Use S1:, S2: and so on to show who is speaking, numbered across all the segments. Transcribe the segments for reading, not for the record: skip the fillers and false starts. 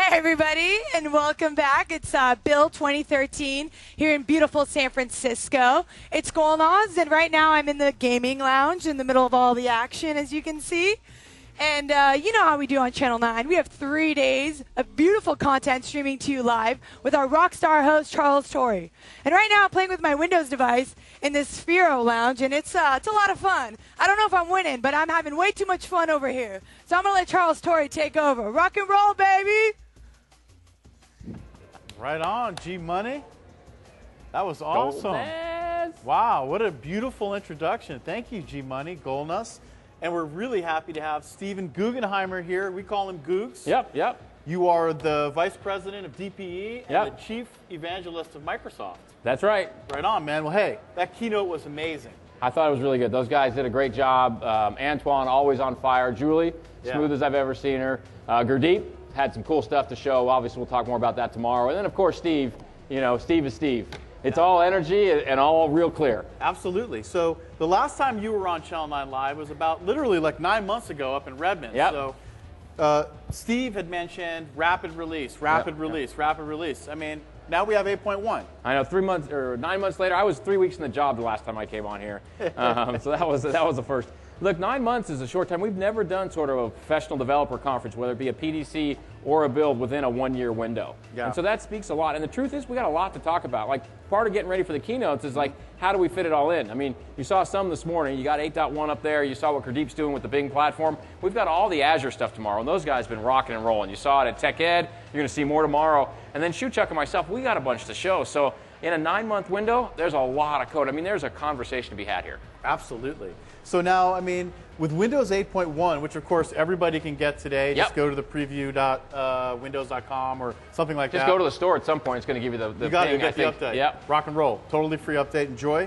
S1: Hi, everybody, and welcome back. It's Bill 2013 here in beautiful San Francisco. It's Golnaz, and right now I'm in the gaming lounge in the middle of all the action, as you can see. And you know how we do on Channel 9. We have 3 days of beautiful content streaming to you live with our rock star host, Charles Torrey. And right now I'm playing with my Windows device in this Sphero lounge, and it's a lot of fun. I don't know if I'm winning, but I'm having way too much fun over here. So I'm going to let Charles Torrey take over. Rock and roll, baby!
S2: Right on, G-Money. That was awesome.
S3: Golnaz.
S2: Wow, what a beautiful introduction. Thank you, G-Money, Golnaz. And we're really happy to have Steven Guggenheimer here. We call him Googs.
S3: Yep.
S2: You are the Vice President of DPE and
S3: Yep.
S2: the Chief Evangelist of Microsoft.
S3: That's right.
S2: Right on, man. Well, hey, that keynote was amazing.
S3: I thought it was really good. Those guys did a great job. Antoine, always on fire. Julie, smooth as I've ever seen her. Gurdeep had some cool stuff to show. Obviously, we'll talk more about that tomorrow. And then, of course, Steve. You know, Steve is Steve. It's all energy and all real clear.
S2: Absolutely. So the last time you were on Channel 9 Live was about literally like 9 months ago up in Redmond.
S3: Yep.
S2: So Steve had mentioned rapid release. I mean, now we have 8.1.
S3: I know 3 months or 9 months later, I was 3 weeks in the job the last time I came on here. So that was the first. Look, 9 months is a short time. We've never done sort of a professional developer conference, whether it be a PDC or a build within a 1 year window.
S2: Yeah.
S3: And so that speaks a lot. And the truth is, we got a lot to talk about. Like, part of getting ready for the keynotes is like, how do we fit it all in? I mean, you saw some this morning. You got 8.1 up there. You saw what Gurdeep's doing with the Bing platform. We've got all the Azure stuff tomorrow, and those guys have been rocking and rolling. You saw it at Tech Ed. You're going to see more tomorrow. And then Shoechuck and myself, we got a bunch to show. So in a 9 month window, there's a lot of code. I mean, there's a conversation to be had here.
S2: Absolutely. So now, I mean, with Windows 8.1, which of course everybody can get today, just go to the preview.windows.com or something like that.
S3: Just go to the store at some point. It's going to give you the
S2: You got to
S3: thing,
S2: get the update.
S3: Yep.
S2: Rock and roll. Totally free update. Enjoy.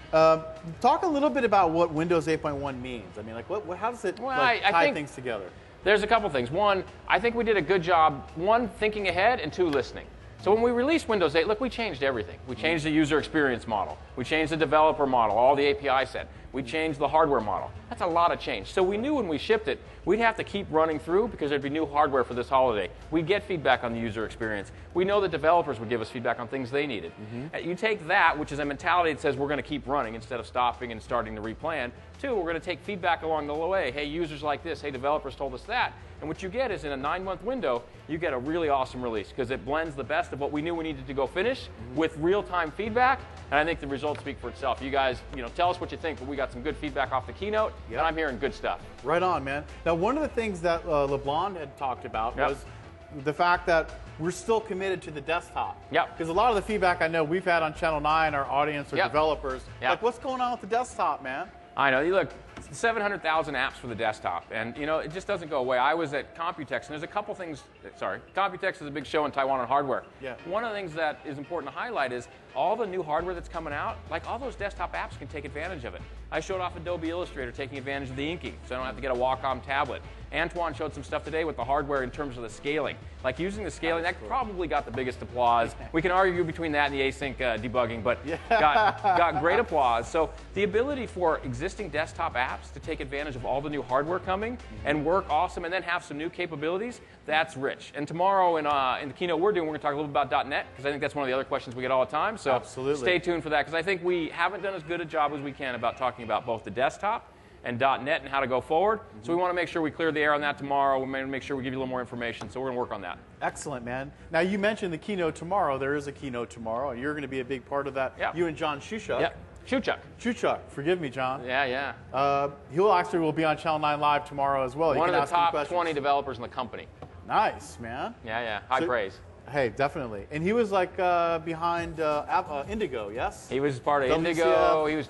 S2: Talk a little bit about what Windows 8.1 means. I mean, like, how does it tie things together?
S3: There's a couple things. One, I think we did a good job, one, thinking ahead, and two, listening. So when we released Windows 8, look, we changed everything. We changed the user experience model. We changed the developer model, all the API set. We changed the hardware model. That's a lot of change. So we knew when we shipped it, we'd have to keep running through because there'd be new hardware for this holiday. We'd get feedback on the user experience. We know that developers would give us feedback on things they needed. You take that, which is a mentality that says we're going to keep running instead of stopping and starting to replan. Two, we're going to take feedback along the way. Hey, users like this. Hey, developers told us that. And what you get is in a 9 month window, you get a really awesome release because it blends the best of what we knew we needed to go finish with real-time feedback. And I think the results speak for itself. You guys, tell us what you think, but we got some good feedback off the keynote, and I'm hearing good stuff.
S2: Right on, man. Now, one of the things that LeBlanc had talked about was the fact that we're still committed to the desktop. Because a lot of the feedback I know we've had on Channel 9, our audience or developers, like, what's going on with the desktop, man?
S3: I know. You look, 700,000 apps for the desktop, and it just doesn't go away. I was at Computex, and there's a couple things. Sorry, Computex is a big show in Taiwan on hardware. One of the things that is important to highlight is all the new hardware that's coming out. Like, all those desktop apps can take advantage of it. I showed off Adobe Illustrator taking advantage of the inking, so I don't have to get a Wacom tablet. Antoine showed some stuff today with the hardware in terms of the scaling. Like, using the scaling, that probably got the biggest applause. We can argue between that and the async debugging, but got great applause. So the ability for existing desktop apps to take advantage of all the new hardware coming and work awesome and then have some new capabilities, that's rich. And tomorrow in the keynote we're doing, we're going to talk a little bit about .NET, because I think that's one of the other questions we get all the time. So stay tuned for that, because I think we haven't done as good a job as we can about talking about both the desktop and .NET and how to go forward. So we want to make sure we clear the air on that tomorrow. We may make sure we give you a little more information. So we're going to work on that.
S2: Excellent, man. Now, you mentioned the keynote tomorrow. There is a keynote tomorrow, and you're going to be a big part of that. You and John Shoechuck. Shoechuck. Forgive me, John. He'll actually will be on Channel 9 Live tomorrow as well.
S3: One of the top 20 developers in the company.
S2: Nice, man.
S3: High praise.
S2: Hey, definitely. And he was like behind Indigo, yes?
S3: He was part of
S2: WCF.
S3: Indigo. He was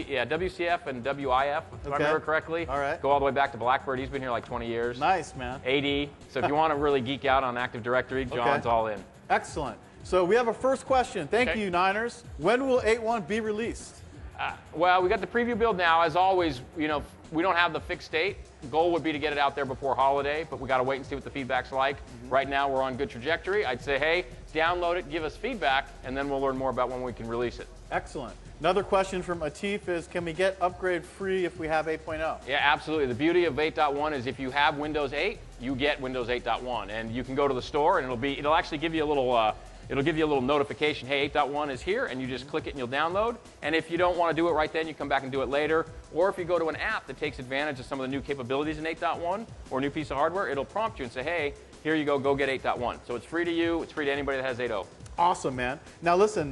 S3: WCF and WIF, if I remember correctly.
S2: All right.
S3: Go all the way back to Blackbird. He's been here like 20 years.
S2: Nice, man.
S3: AD. So if you want to really geek out on Active Directory, John's all in.
S2: Excellent. So we have a first question. Thank you, Niners. When will 8.1 be released?
S3: Well, we got the preview build now. As always, we don't have the fixed date. The goal would be to get it out there before holiday, but we got to wait and see what the feedback's like. Right now, we're on good trajectory. I'd say, hey, download it, give us feedback, and then we'll learn more about when we can release it.
S2: Excellent. Another question from Atif is, can we get upgrade free if we have 8.0?
S3: Yeah, absolutely. The beauty of 8.1 is if you have Windows 8, you get Windows 8.1, and you can go to the store and it'll actually give you a little notification, hey, 8.1 is here, and you just click it and you'll download. And if you don't want to do it right then, you come back and do it later. Or if you go to an app that takes advantage of some of the new capabilities in 8.1 or a new piece of hardware, it'll prompt you and say, hey, here you go get 8.1. So it's free to you, it's free to anybody that has 8.0.
S2: Awesome, man. Now listen,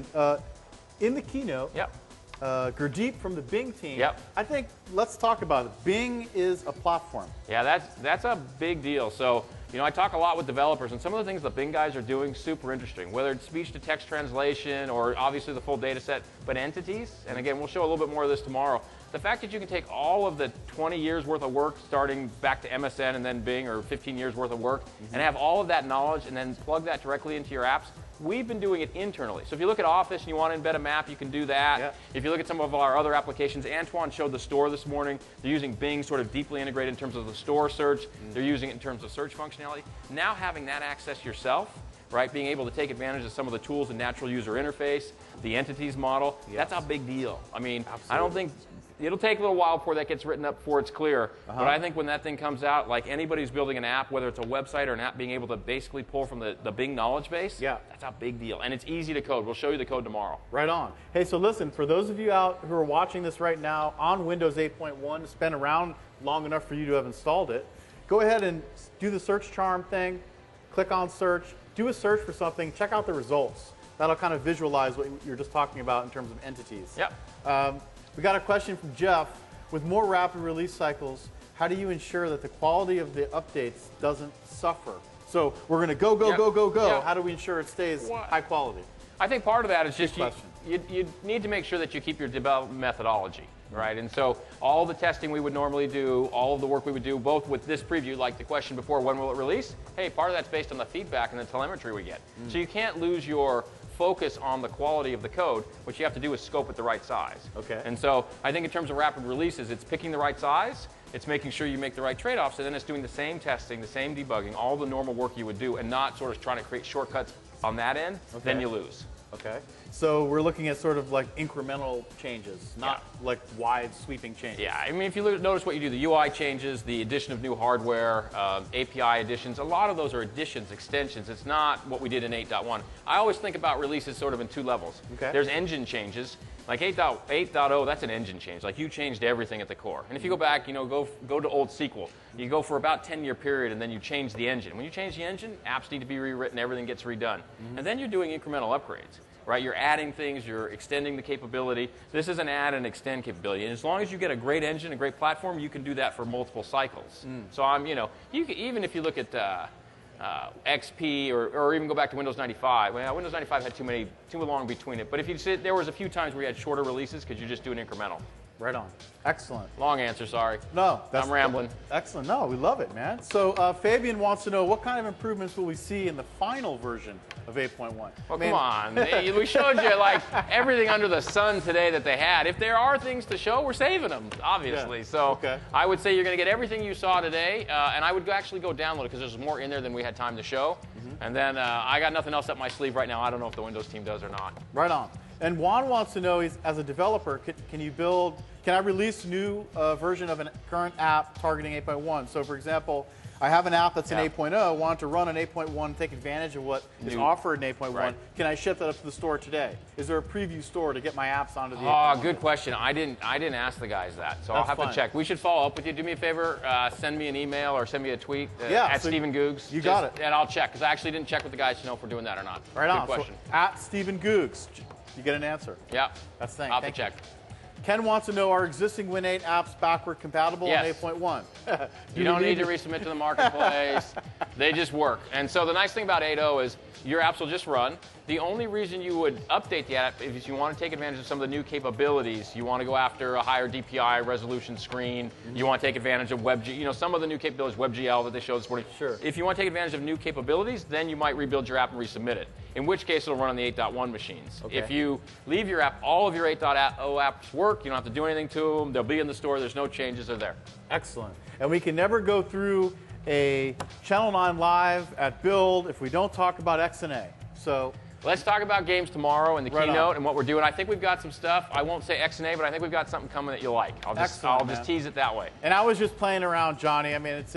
S2: in the keynote,
S3: yep.
S2: Gurdeep from the Bing team,
S3: yep.
S2: I think let's talk about it. Bing is a platform.
S3: Yeah, that's a big deal. So, you know, I talk a lot with developers, and some of the things the Bing guys are doing super interesting, whether it's speech-to-text translation or obviously the full data set, but entities, and again, we'll show a little bit more of this tomorrow. The fact that you can take all of the 20 years worth of work, starting back to MSN and then Bing, or 15 years worth of work, and have all of that knowledge and then plug that directly into your apps. We've been doing it internally. So if you look at Office and you want to embed a map, you can do that. Yep. If you look at some of our other applications, Antoine showed the store this morning. They're using Bing sort of deeply integrated in terms of the store search. They're using it in terms of search functionality. Now having that access yourself, right, being able to take advantage of some of the tools and natural user interface, the entities model, that's a big deal. I mean, absolutely. I don't think it'll take a little while before that gets written up before it's clear. But I think when that thing comes out, like anybody who's building an app, whether it's a website or an app, being able to basically pull from the Bing knowledge base, that's a big deal. And it's easy to code. We'll show you the code tomorrow.
S2: Right on. Hey, so listen, for those of you out who are watching this right now on Windows 8.1, it's been around long enough for you to have installed it, go ahead and do the search charm thing, click on search, do a search for something, check out the results. That'll kind of visualize what you're just talking about in terms of entities.
S3: Yep.
S2: We got a question from Jeff. With more rapid release cycles, how do you ensure that the quality of the updates doesn't suffer? So we're going to go. Yep. How do we ensure it stays high quality?
S3: I think part of that is just you need to make sure that you keep your development methodology, right? And so all the testing we would normally do, all of the work we would do, both with this preview, like the question before, when will it release? Hey, part of that's based on the feedback and the telemetry we get. So you can't lose your focus on the quality of the code. What you have to do is scope it the right size.
S2: Okay.
S3: And so I think in terms of rapid releases, it's picking the right size, it's making sure you make the right trade-offs, and then it's doing the same testing, the same debugging, all the normal work you would do, and not sort of trying to create shortcuts on that end. Then you lose.
S2: Okay. So we're looking at sort of like incremental changes, not like wide sweeping changes.
S3: Yeah, I mean, if you notice what you do, the UI changes, the addition of new hardware, API additions, a lot of those are additions, extensions. It's not what we did in 8.1. I always think about releases sort of in two levels.
S2: Okay.
S3: There's engine changes. Like 8.0, that's an engine change. Like you changed everything at the core. And if you go back, you know, go to old SQL. You go for about 10-year period, and then you change the engine. When you change the engine, apps need to be rewritten, everything gets redone. And then you're doing incremental upgrades. Right, you're adding things, you're extending the capability. This is an add and extend capability, and as long as you get a great engine, a great platform, you can do that for multiple cycles. So I'm, you know, you can, even if you look at XP or even go back to Windows 95. Well, Windows 95 had too long between it, but if you sit, there was a few times where you had shorter releases because you just do an incremental.
S2: Right on. Excellent.
S3: Long answer, sorry.
S2: No,
S3: I'm rambling.
S2: Excellent. No, we love it, man. So Fabian wants to know, what kind of improvements will we see in the final version of 8.1?
S3: Well, come on. We showed you like everything under the sun today that they had. If there are things to show, we're saving them, obviously. So I would say you're going to get everything you saw today, and I would actually go download it because there's more in there than we had time to show. And then I got nothing else up my sleeve right now. I don't know if the Windows team does or not.
S2: Right on. And Juan wants to know, as a developer, can I release a new version of a current app targeting 8.1? So for example, I have an app that's in 8.0, want to run an 8.1, take advantage of what is offered in 8.1. Right. Can I ship that up to the store today? Is there a preview store to get my apps onto the 8.1?
S3: Oh, good question. I didn't ask the guys that, so I'll have to check. We should follow up with you. Do me a favor, send me an email or send me a tweet at Stephen Googs.
S2: You got it.
S3: And I'll check, because I actually didn't check with the guys to know if we're doing that or not.
S2: Right on.
S3: Good question.
S2: So at Stephen Googs, you get an answer.
S3: Yeah.
S2: That's the thing.
S3: I'll have to check.
S2: Ken wants to know, are existing Win 8 apps backward compatible in 8.1?
S3: You don't need to resubmit to the marketplace. They just work. And so the nice thing about 8.0 is your apps will just run. The only reason you would update the app is if you want to take advantage of some of the new capabilities. You want to go after a higher DPI resolution screen. You want to take advantage of WebGL. You know, some of the new capabilities, WebGL that they showed this morning.
S2: Sure.
S3: If you want to take advantage of new capabilities, then you might rebuild your app and resubmit it. In which case, it'll run on the 8.1 machines. Okay. If you leave your app, all of your 8.0 apps work. You don't have to do anything to them. They'll be in the store. There's no changes. They're there.
S2: Excellent. And we can never go through a Channel 9 Live at Build if we don't talk about XNA. So
S3: Let's talk about games tomorrow and the keynote and what we're doing. I think we've got some stuff. I won't say X and A, but I think we've got something coming that you'll like. I'll just tease it that way.
S2: And I was just playing around, Johnny. I mean,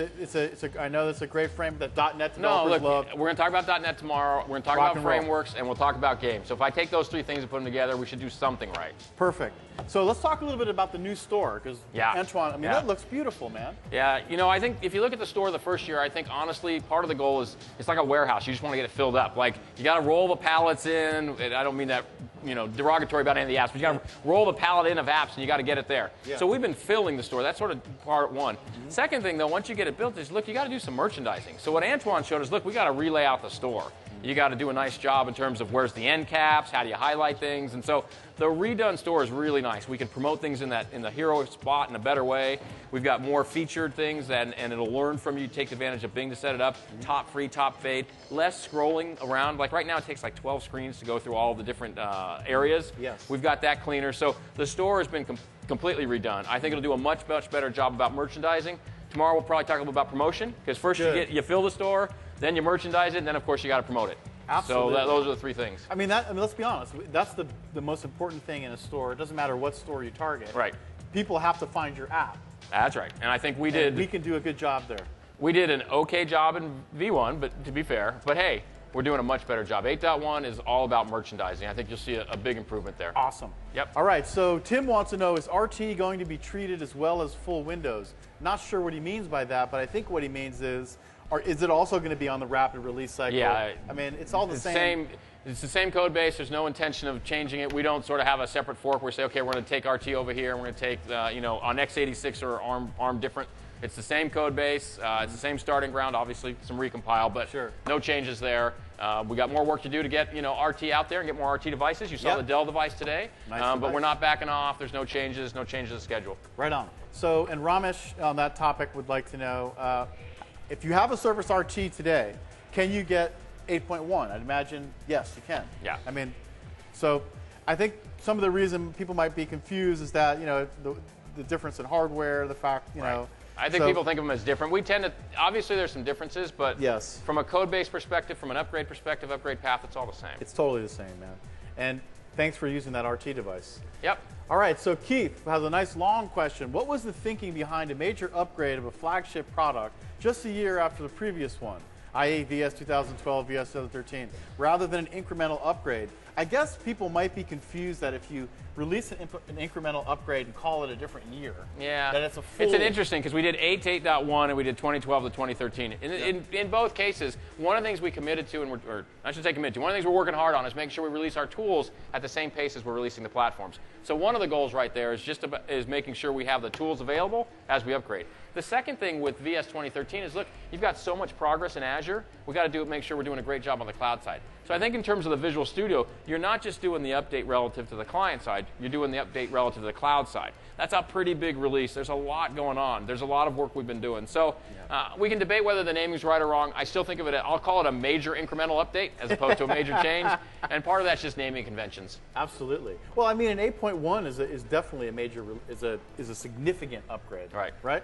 S2: I know it's a great frame that .NET developers love.
S3: We're going to talk about .NET tomorrow. We're going to talk about frameworks, and we'll talk about games. So if I take those three things and put them together, we should do something right.
S2: Perfect. So let's talk a little bit about the new store, because Antoine, I mean, that looks beautiful, man.
S3: Yeah, you know, I think if you look at the store the first year, I think honestly, part of the goal is it's like a warehouse. You just want to get it filled up. Like, you got to roll the pallets in. And I don't mean that, you know, derogatory about any of the apps, but you got to roll the pallet in of apps, and you got to get it there. Yeah. So we've been filling the store. That's sort of part one. Second thing, though, once you get it built, is look, you got to do some merchandising. So what Antoine showed us, look, we got to relay out the store. You got to do a nice job in terms of where's the end caps, how do you highlight things, and so the redone store is really nice. We can promote things in the hero spot in a better way. We've got more featured things, and it'll learn from you. Take advantage of Bing to set it up. Top free, top fade. Less scrolling around. Like right now, it takes like 12 screens to go through all the different areas.
S2: Yes.
S3: We've got that cleaner. So the store has been completely redone. I think it'll do a much better job about merchandising. Tomorrow we'll probably talk a little about promotion, because first you fill the store, then you merchandise it, and then of course you got to promote it.
S2: Absolutely.
S3: So those are the three things.
S2: I mean, let's be honest. That's the most important thing in a store. It doesn't matter what store you target.
S3: Right.
S2: People have to find your app.
S3: That's right. And I think we did.
S2: We can do a good job there.
S3: We did an okay job in V1, but to be fair. But hey, we're doing a much better job. 8.1 is all about merchandising. I think you'll see a big improvement there.
S2: Awesome.
S3: Yep.
S2: All right. So Tim wants to know, is RT going to be treated as well as full Windows? Not sure what he means by that, but I think what he means is it also going to be on the rapid release cycle? Yeah. I mean, it's all the same.
S3: It's the same code base. There's no intention of changing it. We don't sort of have a separate fork where we say, okay, we're going to take RT over here, and we're going to take, you know, on x86 or ARM different. It's the same code base. It's the same starting ground. Obviously, some recompile, but no changes there. We got more work to do to get, you know, RT out there and get more RT devices. You saw the Dell device today, but we're not backing off. There's no changes to schedule.
S2: Right on. So, and Ramesh on that topic would like to know, if you have a Surface RT today, can you get 8.1? I'd imagine, yes, you can.
S3: Yeah.
S2: I mean, so I think some of the reason people might be confused is that, you know, the difference in hardware, the fact, you know.
S3: I think people think of them as different. We tend to, obviously there's some differences, but from a code-based perspective, from an upgrade perspective, upgrade path, it's all the same.
S2: It's totally the same, man. And thanks for using that RT device.
S3: Yep.
S2: All right, so Keith has a nice long question. What was the thinking behind a major upgrade of a flagship product just a year after the previous one, i.e. VS 2012, VS 2013, rather than an incremental upgrade? I guess people might be confused that if you release an incremental upgrade and call it a different year, that it's a full...
S3: It's an interesting, because we did 8 to 8.1 and we did 2012 to 2013. In both cases, one of the things we committed to, or I should say committed to, one of the things we're working hard on is making sure we release our tools at the same pace as we're releasing the platforms. So one of the goals right there is making sure we have the tools available as we upgrade. The second thing with VS 2013 is, look, you've got so much progress in Azure, we've got to make sure we're doing a great job on the cloud side. So I think in terms of the Visual Studio, you're not just doing the update relative to the client side, you're doing the update relative to the cloud side. That's a pretty big release. There's a lot going on. There's a lot of work we've been doing. So we can debate whether the naming's right or wrong. I still think of it, I'll call it a major incremental update as opposed to a major change. And part of that's just naming conventions.
S2: Absolutely. Well, I mean, an 8.1 is definitely a major, is a significant upgrade. Right?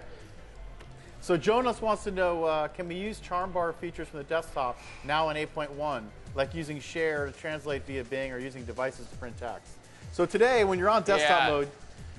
S2: So Jonas wants to know, can we use charm bar features from the desktop now in 8.1, like using share to translate via Bing or using devices to print text? So today, when you're on desktop mode...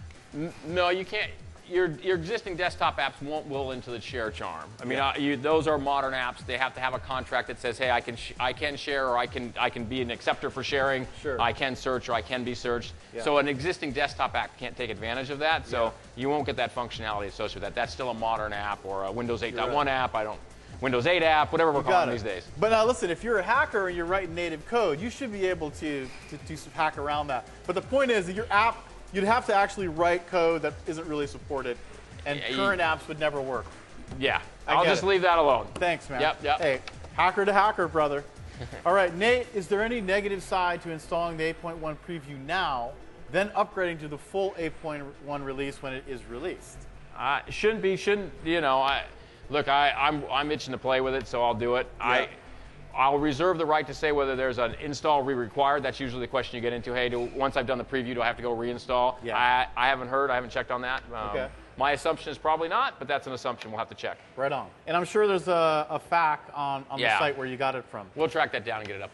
S3: No, you can't. Your existing desktop apps won't will into the share charm. I mean, those are modern apps. They have to have a contract that says, hey, I can share, or I can be an acceptor for sharing. I can search, or I can be searched. So an existing desktop app can't take advantage of that. So you won't get that functionality associated with that. That's still a modern app or a Windows 8.1 app. Windows 8 app, whatever we're calling these days.
S2: But now listen, if you're a hacker and you're writing native code, you should be able to hack around that. But the point is that your app, you'd have to actually write code that isn't really supported, and current apps would never work.
S3: Yeah, I'll just leave that alone.
S2: Thanks, man.
S3: Yep.
S2: Hey, hacker to hacker, brother. All right, Nate, is there any negative side to installing the 8.1 preview now, then upgrading to the full 8.1 release when it is released?
S3: Shouldn't be, you know, look, I'm itching to play with it, so I'll do it. I'll reserve the right to say whether there's an install required. That's usually the question you get into. Hey, once I've done the preview, do I have to go reinstall? I haven't heard. I haven't checked on that. My assumption is probably not, but that's an assumption. We'll have to check.
S2: Right on. And I'm sure there's a FAQ on the site where you got it from.
S3: We'll track that down and get it up there.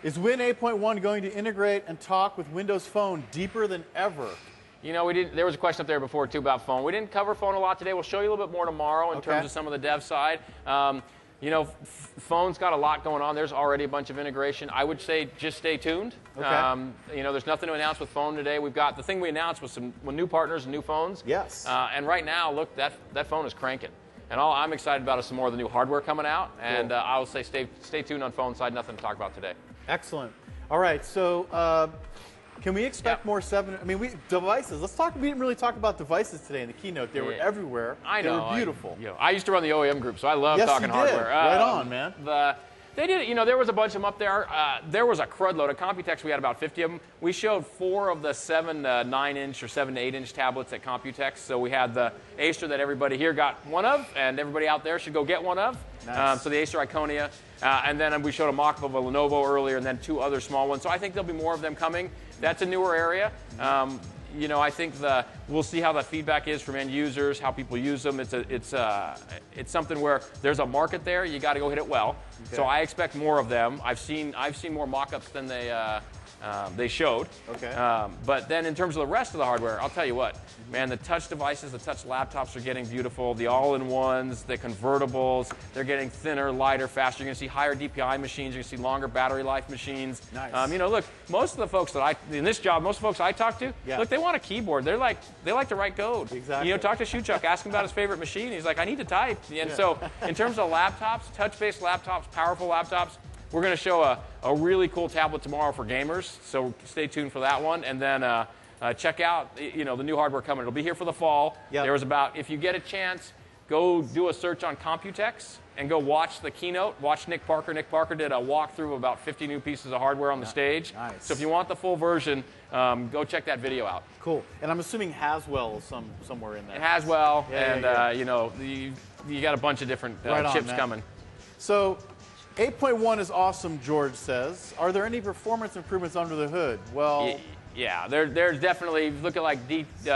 S2: Is Win 8.1 going to integrate and talk with Windows Phone deeper than ever?
S3: You know, there was a question up there before, too, about phone. We didn't cover phone a lot today. We'll show you a little bit more tomorrow in terms of some of the dev side. You know, phone's got a lot going on. There's already a bunch of integration. I would say just stay tuned.
S2: Okay.
S3: You know, there's nothing to announce with phone today. We've got the thing we announced was some new partners and new phones.
S2: Yes.
S3: And right now, look, that phone is cranking. And all I'm excited about is some more of the new hardware coming out. And I will say stay tuned on phone side. Nothing to talk about today.
S2: Excellent. All right, so can we expect more 7? I mean, devices. Let's talk. We didn't really talk about devices today in the keynote. They were everywhere.
S3: I know.
S2: They were beautiful.
S3: I used to run the OEM group, so I love talking hardware.
S2: Right on, man.
S3: They did, you know, there was a bunch of them up there. There was a crud load. At Computex, we had about 50 of them. We showed 4 of the 7 to 9-inch or 7 to 8-inch tablets at Computex. So we had the Acer that everybody here got one of, and everybody out there should go get one of.
S2: Nice.
S3: So the Acer Iconia. And then we showed a mock-up of a Lenovo earlier, and then 2 other small ones. So I think there'll be more of them coming. That's a newer area. You know, I think we'll see how the feedback is from end users, how people use them. It's something where there's a market there. You got to go hit it well. Okay. So I expect more of them. I've seen more mock-ups than they showed.
S2: Okay.
S3: But then in terms of the rest of the hardware, I'll tell you what, man, the touch devices, the touch laptops are getting beautiful. The all-in-ones, the convertibles, they're getting thinner, lighter, faster. You're going to see higher DPI machines. You're going to see longer battery life machines.
S2: Nice.
S3: You know, look, most of the folks in this job, most of the folks I talk to, look, they want a keyboard. They like to write code.
S2: Exactly.
S3: You know, talk to Shuchuk, ask him about his favorite machine. He's like, I need to type. And so in terms of laptops, touch-based laptops, powerful laptops, we're going to show a really cool tablet tomorrow for gamers, so stay tuned for that one. And then check out the new hardware coming. It'll be here for the fall.
S2: Yep.
S3: There was if you get a chance, go do a search on Computex and go watch the keynote. Watch Nick Parker. Nick Parker did a walkthrough of about 50 new pieces of hardware on the stage.
S2: Nice.
S3: So if you want the full version, go check that video out.
S2: Cool. And I'm assuming Haswell is somewhere in there.
S3: Haswell, you know, you got a bunch of different chips coming.
S2: So 8.1 is awesome, George says. Are there any performance improvements under the hood? Well,
S3: yeah, there's definitely, look at like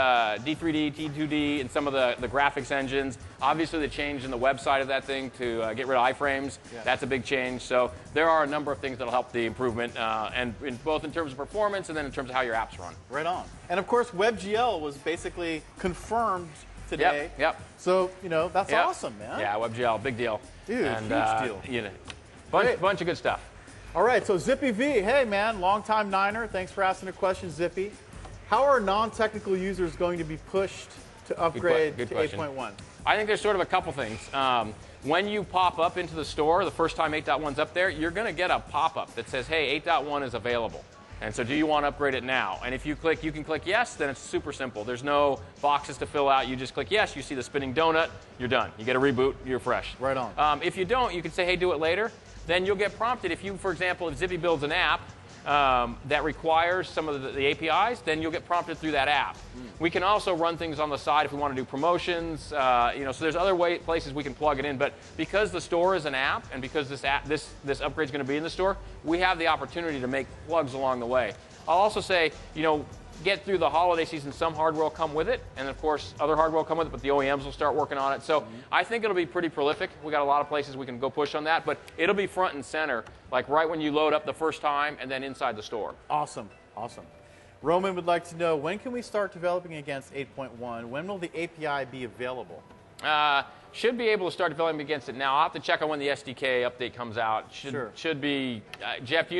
S3: D3D, T2D, and some of the graphics engines. Obviously, the change in the website of that thing to get rid of iframes, that's a big change. So there are a number of things that will help the improvement, and both in terms of performance and then in terms of how your apps run.
S2: Right on. And of course, WebGL was basically confirmed today.
S3: Yep.
S2: So, you know, that's awesome, man.
S3: Yeah, WebGL, big deal.
S2: Dude, huge deal.
S3: You know, bunch of good stuff.
S2: All right, so Zippy V, hey man, longtime Niner. Thanks for asking a question, Zippy. How are non-technical users going to be pushed to upgrade to 8.1?
S3: I think there's sort of a couple things. When you pop up into the store, the first time 8.1's up there, you're going to get a pop-up that says, hey, 8.1 is available. And so do you want to upgrade it now? And if you can click yes, then it's super simple. There's no boxes to fill out. You just click yes, you see the spinning donut, you're done. You get a reboot, you're fresh.
S2: Right on.
S3: If you don't, you can say, hey, do it later. Then you'll get prompted. If you, for example, if Zippy builds an app that requires some of the APIs, then you'll get prompted through that app. We can also run things on the side if we want to do promotions. So there's other places we can plug it in. But because the store is an app, and because this upgrade is going to be in the store, we have the opportunity to make plugs along the way. I'll also say, get through the holiday season, some hardware will come with it, and of course other hardware will come with it, but the OEMs will start working on it. So I think it'll be pretty prolific. We got a lot of places we can go push on that, but it'll be front and center, like right when you load up the first time and then inside the store.
S2: Awesome, awesome. Roman would like to know, when can we start developing against 8.1? When will the API be available?
S3: Should be able to start developing against it now. I'll have to check on when the SDK update comes out. Should be, Jeff,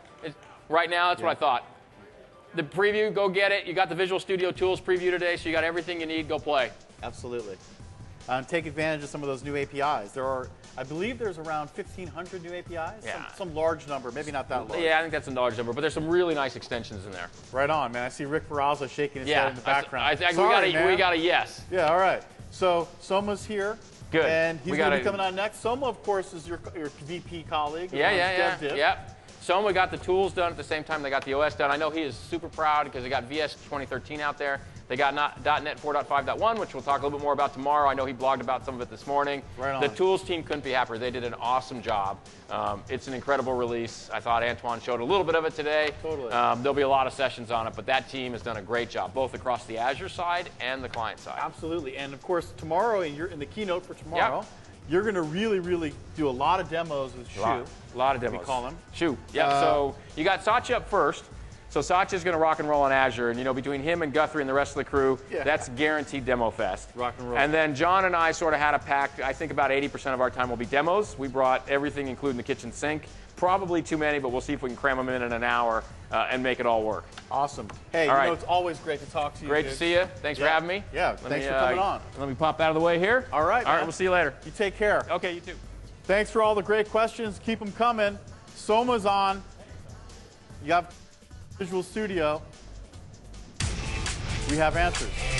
S3: right now that's what I thought. The preview, go get it. You got the Visual Studio Tools preview today, so you got everything you need. Go play.
S2: Absolutely. Take advantage of some of those new APIs. I believe there's around 1,500 new APIs.
S3: Yeah.
S2: Some large number, maybe not that large.
S3: Yeah, I think that's a large number, but there's some really nice extensions in there.
S2: Right on, man. I see Rick Barraza shaking his head in the background.
S3: We got a yes.
S2: Yeah, all right. So Soma's here.
S3: Good.
S2: And he's going to be coming on next. Soma, of course, is your VP colleague.
S3: Yeah. Soma got the tools done at the same time they got the OS done. I know he is super proud because they got VS 2013 out there. They got .NET 4.5.1, which we'll talk a little bit more about tomorrow. I know he blogged about some of it this morning.
S2: Right on.
S3: The tools team couldn't be happier. They did an awesome job. It's an incredible release. I thought Antoine showed a little bit of it today.
S2: Totally.
S3: There'll be a lot of sessions on it, but that team has done a great job, both across the Azure side and the client side.
S2: Absolutely. And, of course, tomorrow, you're in the keynote for tomorrow. you're going to really do a lot of demos with Shu.
S3: A lot of demos.
S2: We call him.
S3: Shu. Yeah. So you got Satya up first. So Satya's going to rock and roll on Azure, and you know, between him and Guthrie and the rest of the crew, that's guaranteed demo fest.
S2: Rock and roll.
S3: And then John and I sort of had a pact. I think about 80% of our time will be demos. We brought everything, including the kitchen sink. Probably too many, but we'll see if we can cram them in an hour and make it all work.
S2: Awesome. Hey, you know, it's always great to talk to you.
S3: Great to see you. Thanks for having me.
S2: Yeah, thanks for coming on.
S3: Let me pop out of the way here.
S2: All right.
S3: All right, we'll see you later.
S2: You take care.
S3: Okay, you too.
S2: Thanks for all the great questions. Keep them coming. Soma's on. You have Visual Studio. We have answers.